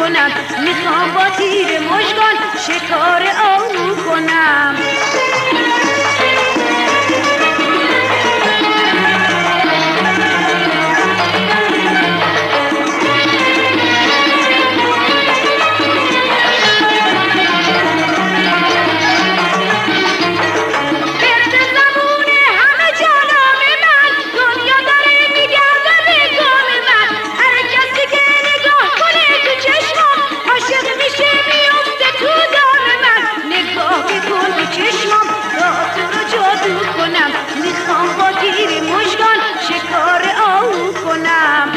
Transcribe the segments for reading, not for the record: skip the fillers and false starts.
کنم، میخوام با تیر مژگان شکار آهو کنم. میخوام با تیر مژگان شکار آهو کنم.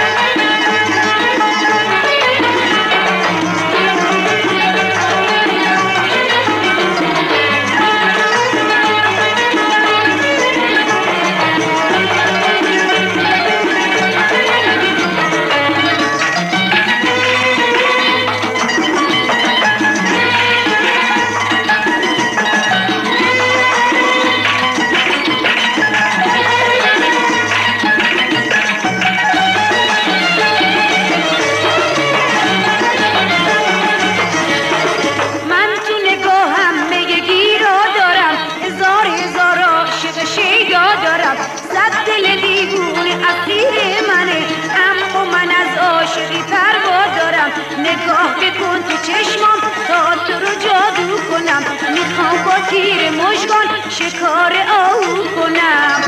صد دل دیوونه اسیر منه، اما من از عاشقی پروا دارم. نگاه بکن تو چشمام تا تو رو جادو کنم، میخوام با تیر مژگان شکار آهو کنم.